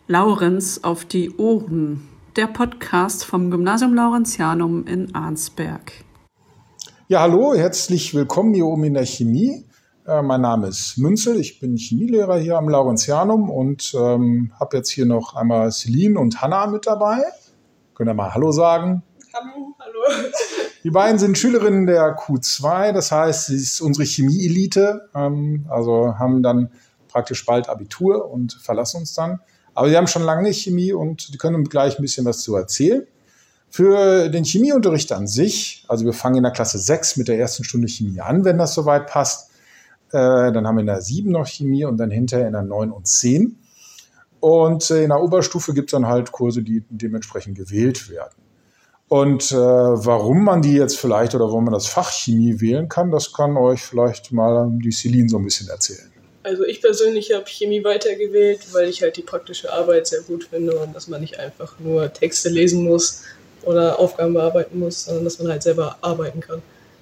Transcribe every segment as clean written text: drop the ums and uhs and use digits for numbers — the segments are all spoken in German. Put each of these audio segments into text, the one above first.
Laurenz auf die Ohren, der Podcast vom Gymnasium Laurentianum in Arnsberg. Ja, hallo, herzlich willkommen hier oben in der Chemie. Mein Name ist Münzel, ich bin Chemielehrer hier am Laurentianum und habe jetzt hier noch einmal Celine und Hanna mit dabei. Könnt ihr mal Hallo sagen? Hallo. Die beiden sind Schülerinnen der Q2, das heißt, sie ist unsere Chemie-Elite, also haben dann praktisch bald Abitur und verlassen uns dann. Aber sie haben schon lange nicht Chemie und die können gleich ein bisschen was zu erzählen. Für den Chemieunterricht an sich, also wir fangen in der Klasse 6 mit der ersten Stunde Chemie an, wenn das soweit passt. Dann haben wir in der 7 noch Chemie und dann hinterher in der 9 und 10. Und in der Oberstufe gibt es dann halt Kurse, die dementsprechend gewählt werden. Und warum man die jetzt vielleicht oder warum man das Fach Chemie wählen kann, das kann euch vielleicht mal die Celine so ein bisschen erzählen. Also ich persönlich habe Chemie weitergewählt, weil ich halt die praktische Arbeit sehr gut finde und dass man nicht einfach nur Texte lesen muss oder Aufgaben bearbeiten muss, sondern dass man halt selber arbeiten kann.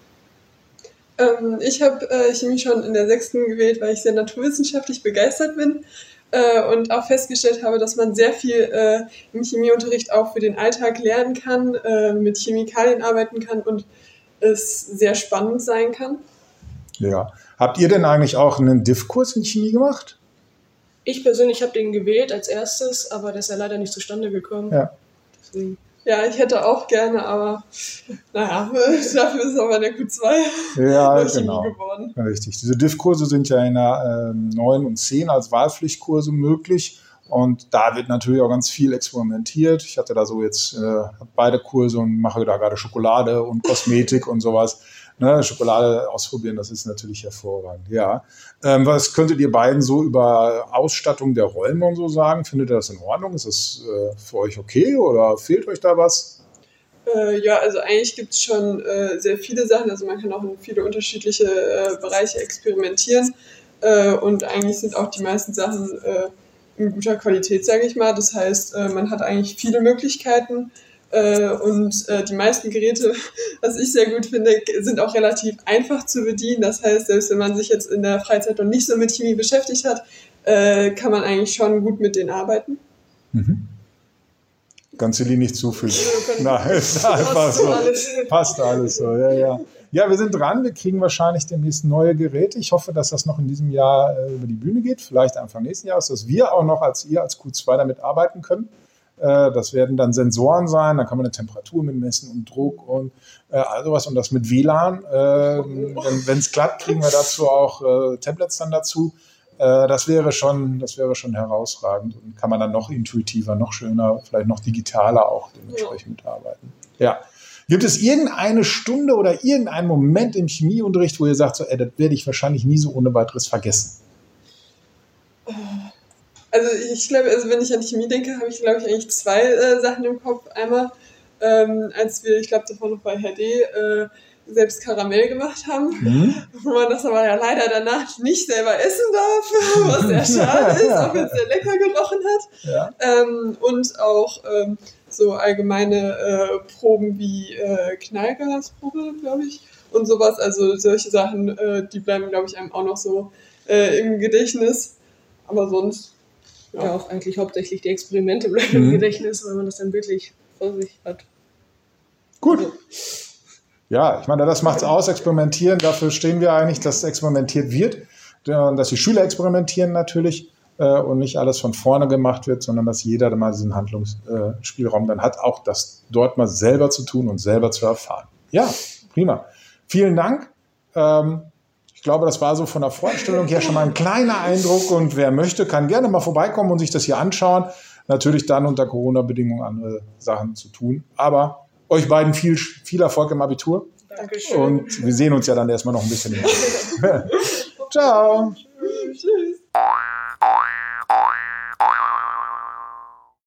Ich habe Chemie schon in der 6. gewählt, weil ich sehr naturwissenschaftlich begeistert bin und auch festgestellt habe, dass man sehr viel im Chemieunterricht auch für den Alltag lernen kann, mit Chemikalien arbeiten kann und es sehr spannend sein kann. Ja. Habt ihr denn eigentlich auch einen Diff-Kurs in Chemie gemacht? Ich persönlich habe den gewählt als erstes, aber der ist ja leider nicht zustande gekommen. Ja. Deswegen. Ja, ich hätte auch gerne, aber naja, dafür ist aber der Q2 genau. Chemie geworden. Ja, richtig. Diese Diff-Kurse sind ja in der 9 und 10 als Wahlpflichtkurse möglich. Und da wird natürlich auch ganz viel experimentiert. Ich hatte da so jetzt beide Kurse und mache da gerade Schokolade und Kosmetik und sowas. Ne, Schokolade ausprobieren, das ist natürlich hervorragend. Ja. Was könntet ihr beiden so über Ausstattung der Räume und so sagen? Findet ihr das in Ordnung? Ist das für euch okay oder fehlt euch da was? Ja, also eigentlich gibt es schon sehr viele Sachen. Also man kann auch in viele unterschiedliche Bereiche experimentieren. Und eigentlich sind auch die meisten Sachen in guter Qualität, sage ich mal. Das heißt, man hat eigentlich viele Möglichkeiten. Und die meisten Geräte, was ich sehr gut finde, sind auch relativ einfach zu bedienen. Das heißt, selbst wenn man sich jetzt in der Freizeit noch nicht so mit Chemie beschäftigt hat, kann man eigentlich schon gut mit denen arbeiten. Mhm. Kannst du dir nicht zufügen? Nein, ist einfach so. Passt alles so, ja. Ja, wir sind dran. Wir kriegen wahrscheinlich demnächst neue Geräte. Ich hoffe, dass das noch in diesem Jahr über die Bühne geht. Vielleicht Anfang nächsten Jahres, dass wir auch noch als Q2 damit arbeiten können. Das werden dann Sensoren sein, da kann man eine Temperatur mitmessen und Druck und all sowas und das mit WLAN. Wenn es klappt, kriegen wir dazu auch Tablets dann dazu. Das wäre schon herausragend und kann man dann noch intuitiver, noch schöner, vielleicht noch digitaler auch dementsprechend mitarbeiten. Ja. Gibt es irgendeine Stunde oder irgendeinen Moment im Chemieunterricht, wo ihr sagt, so, das werde ich wahrscheinlich nie so ohne weiteres vergessen? Also ich glaube, wenn ich an Chemie denke, habe ich, glaube ich, eigentlich zwei Sachen im Kopf. Einmal, als wir, ich glaube, davor noch bei Herr D. Selbst Karamell gemacht haben, wo man das aber ja leider danach nicht selber essen darf, was sehr schade ist, auch wenn es sehr lecker gerochen hat. Ja. Und auch so allgemeine Proben wie Knallgasprobe, glaube ich, und sowas. Also solche Sachen, die bleiben, glaube ich, einem auch noch so im Gedächtnis. Aber sonst... Ja, auch eigentlich hauptsächlich die Experimente bleiben im Gedächtnis, weil man das dann wirklich vor sich hat. Gut. Ja, ich meine, das macht es aus, experimentieren. Dafür stehen wir eigentlich, dass experimentiert wird, dass die Schüler experimentieren natürlich und nicht alles von vorne gemacht wird, sondern dass jeder mal diesen Handlungsspielraum dann hat, auch das dort mal selber zu tun und selber zu erfahren. Ja, prima. Vielen Dank. Ich glaube, das war so von der Vorstellung her schon mal ein kleiner Eindruck und wer möchte, kann gerne mal vorbeikommen und sich das hier anschauen. Natürlich dann unter Corona-Bedingungen andere Sachen zu tun. Aber euch beiden viel Erfolg im Abitur. Dankeschön. Und wir sehen uns ja dann erstmal noch ein bisschen. Ciao. Tschüss.